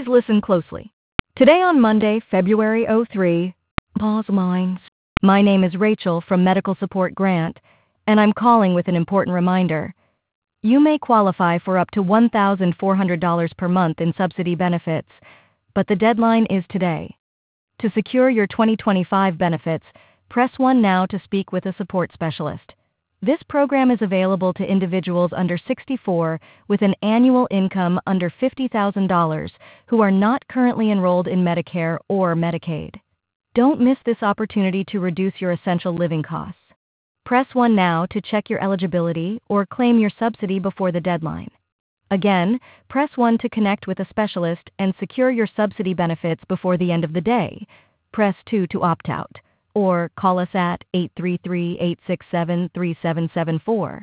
Please listen closely. Today on Monday, February 03, pause lines. My name is Rachel from Medical Support Grant, and I'm calling with an important reminder. You may qualify for up to $1,400 per month in subsidy benefits, but the deadline is today. To secure your 2025 benefits, press 1 now to speak with a support specialist. This program is available to individuals under 64 with an annual income under $50,000 who are not currently enrolled in Medicare or Medicaid. Don't miss this opportunity to reduce your essential living costs. Press 1 now to check your eligibility or claim your subsidy before the deadline. Again, press 1 to connect with a specialist and secure your subsidy benefits before the end of the day. Press 2 to opt out, or call us at 833-867-3774.